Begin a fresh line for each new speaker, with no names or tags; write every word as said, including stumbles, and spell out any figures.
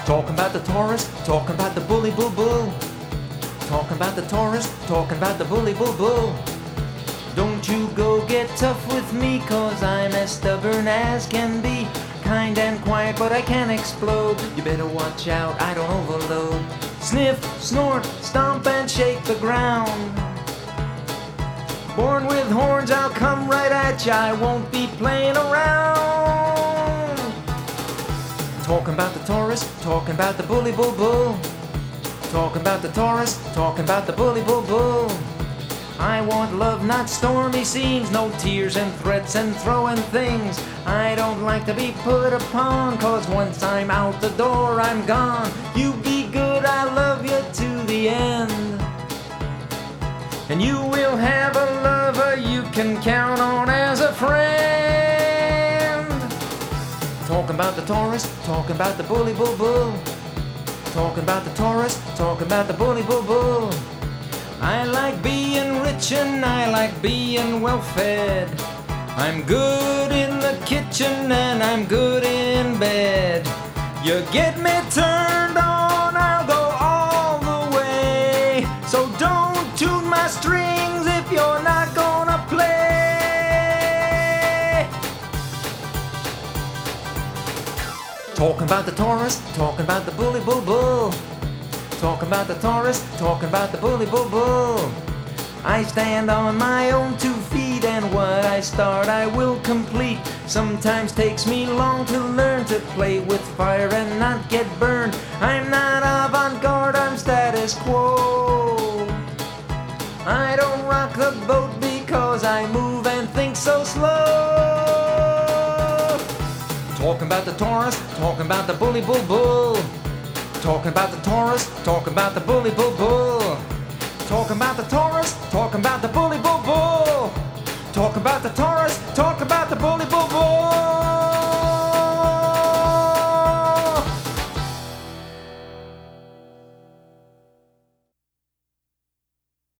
Talking about the Taurus, talking about the bully bull bull. Talking about the Taurus, talking about the bully bull bull. Don't you go get tough with me, cause I'm as stubborn as can be. Kind and quiet, but I can explode. You better watch out, I don't overload. Sniff, snort, stomp and shake the ground. Born with horns, I'll come right at ya, I won't be playing around. Talking about the Taurus, talking about the bully bull bull. Talking about the Taurus, talking about the bully bull bull. I want love, not stormy scenes, no tears and threats and throwing things. I don't like to be put upon, cause once I'm out the door, I'm gone. You be good, I love you to the end. And you will have a lover you can count on as a friend. Talking about the Taurus, talking about the bully bull bull. Talking about the Taurus, talking about the bully bull bull. I like being rich and I like being well fed. I'm good in the kitchen and I'm good in bed. You get me turned on, I'll go all the way. So don't tune my strings if you're not gonna play. Talking about the Taurus, talking about the bully bull bull. Talking about the Taurus, talking about the bully bull bull. I stand on my own two feet, and what I start I will complete. Sometimes takes me long to learn to play with fire and not get burned. I'm not avant-garde, I'm status quo. I don't rock the boat because I move and think so slow. Talking about the Taurus, talking about the bully bull bull. Talking about the Taurus, talking about the bully bull bull. Talking about the Taurus, talking about the bully bull bull. Talking about the Taurus.